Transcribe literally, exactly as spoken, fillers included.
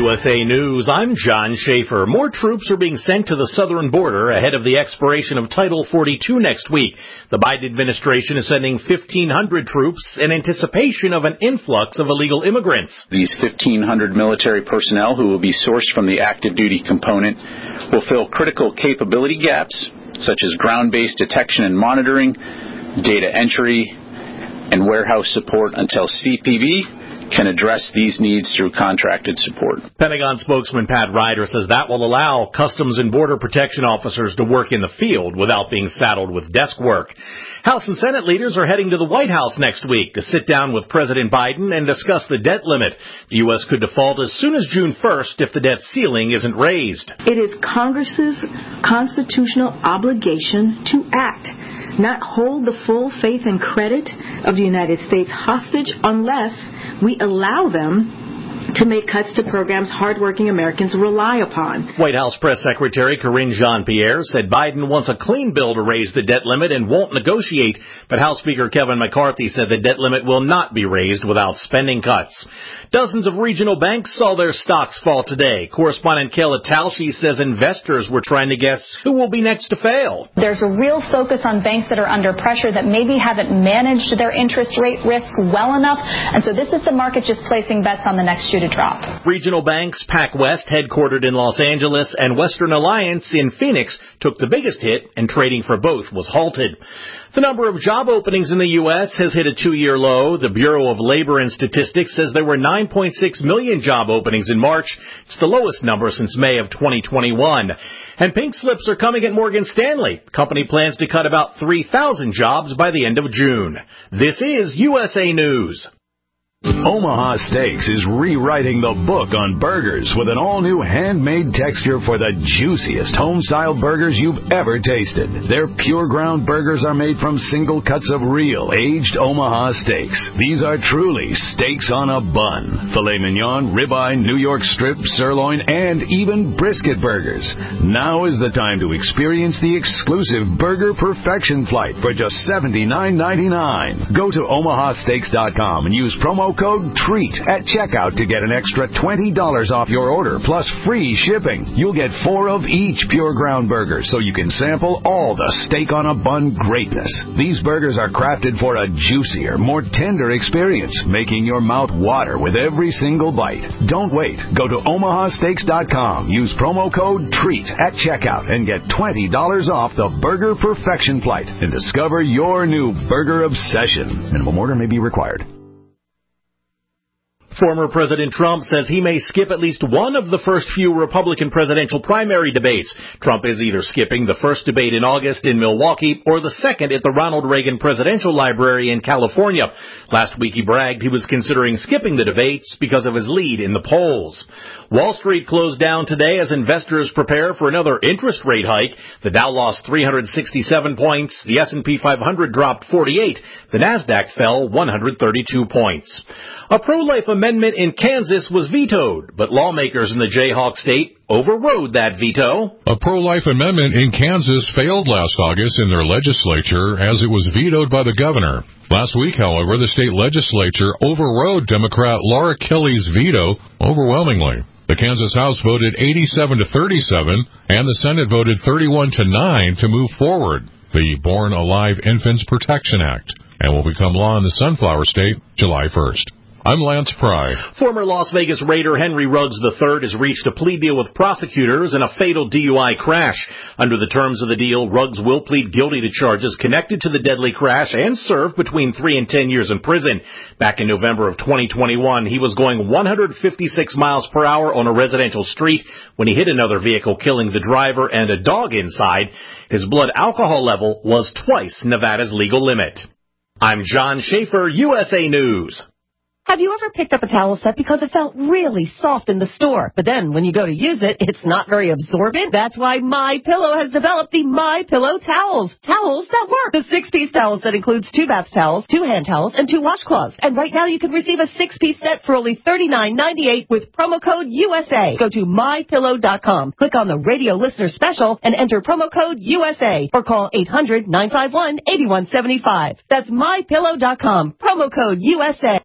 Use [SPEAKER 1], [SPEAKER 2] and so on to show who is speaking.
[SPEAKER 1] U S A News, I'm John Schaefer. More troops are being sent to the southern border ahead of the expiration of Title forty-two next week. The Biden administration is sending fifteen hundred troops in anticipation of an influx of illegal immigrants.
[SPEAKER 2] These fifteen hundred military personnel who will be sourced from the active duty component will fill critical capability gaps such as ground-based detection and monitoring, data entry, and warehouse support until C P B can address these needs through contracted support.
[SPEAKER 1] Pentagon spokesman Pat Ryder says that will allow Customs and Border Protection officers to work in the field without being saddled with desk work. House and Senate leaders are heading to the White House next week to sit down with President Biden and discuss the debt limit. The U S could default as soon as June first if the debt ceiling isn't raised.
[SPEAKER 3] It is Congress's constitutional obligation to act, not hold the full faith and credit of the United States hostage unless we allow them to make cuts to programs hardworking Americans rely upon.
[SPEAKER 1] White House Press Secretary Karine Jean-Pierre said Biden wants a clean bill to raise the debt limit and won't negotiate, but House Speaker Kevin McCarthy said the debt limit will not be raised without spending cuts. Dozens of regional banks saw their stocks fall today. Correspondent Kayla Talshi says investors were trying to guess who will be next to fail.
[SPEAKER 4] There's a real focus on banks that are under pressure that maybe haven't managed their interest rate risk well enough, and so this is the market just placing bets on the next shoe to drop.
[SPEAKER 1] Regional banks PacWest, headquartered in Los Angeles, and Western Alliance in Phoenix took the biggest hit, and trading for both was halted. The number of job openings in the U S has hit a two-year low. The Bureau of Labor and Statistics says there were nine point six million job openings in March. It's the lowest number since May of twenty twenty-one. And pink slips are coming at Morgan Stanley. The company plans to cut about three thousand jobs by the end of June. This is U S A News.
[SPEAKER 5] Omaha Steaks is rewriting the book on burgers with an all-new handmade texture for the juiciest home-style burgers you've ever tasted. Their pure ground burgers are made from single cuts of real, aged Omaha steaks. These are truly steaks on a bun. Filet mignon, ribeye, New York strip, sirloin, and even brisket burgers. Now is the time to experience the exclusive Burger Perfection Flight for just seventy-nine ninety-nine. Go to omaha steaks dot com and use promo code TREAT at checkout to get an extra twenty dollars off your order plus free shipping. You'll get four of each pure ground burger so you can sample all the steak on a bun greatness. These burgers are crafted for a juicier, more tender experience, making your mouth water with every single bite. Don't wait. Go to omaha steaks dot com. Use promo code TREAT at checkout and get twenty dollars off the Burger Perfection Flight and discover your new burger obsession. Minimum order may be required.
[SPEAKER 1] Former President Trump says he may skip at least one of the first few Republican presidential primary debates. Trump is either skipping the first debate in August in Milwaukee or the second at the Ronald Reagan Presidential Library in California. Last week he bragged he was considering skipping the debates because of his lead in the polls. Wall Street closed down today as investors prepare for another interest rate hike. The Dow lost three hundred sixty-seven points. The S and P five hundred dropped forty-eight. The Nasdaq fell one hundred thirty-two points. A pro-life amendment in Kansas was vetoed, but lawmakers in the Jayhawk state overrode that veto.
[SPEAKER 6] A pro-life amendment in Kansas failed last August in their legislature as it was vetoed by the governor. Last week, however, the state legislature overrode Democrat Laura Kelly's veto overwhelmingly. The Kansas House voted eighty-seven to thirty-seven, and the Senate voted thirty-one to nine to move forward the Born Alive Infants Protection Act, and will become law in the Sunflower State July first. I'm Lance Pry.
[SPEAKER 1] Former Las Vegas Raider Henry Ruggs the third has reached a plea deal with prosecutors in a fatal D U I crash. Under the terms of the deal, Ruggs will plead guilty to charges connected to the deadly crash and serve between three and ten years in prison. Back in November of twenty twenty-one, he was going one hundred fifty-six miles per hour on a residential street when he hit another vehicle, killing the driver and a dog inside. His blood alcohol level was twice Nevada's legal limit. I'm John Schaefer, U S A News.
[SPEAKER 7] Have you ever picked up a towel set because it felt really soft in the store, but then when you go to use it, it's not very absorbent? That's why MyPillow has developed the MyPillow towels. Towels that work. The six-piece towels that includes two bath towels, two hand towels, and two washcloths. And right now you can receive a six-piece set for only thirty-nine ninety-eight with promo code U S A. Go to my pillow dot com, click on the radio listener special, and enter promo code U S A, or call eight hundred nine five one eight one seven five. That's my pillow dot com, promo code U S A.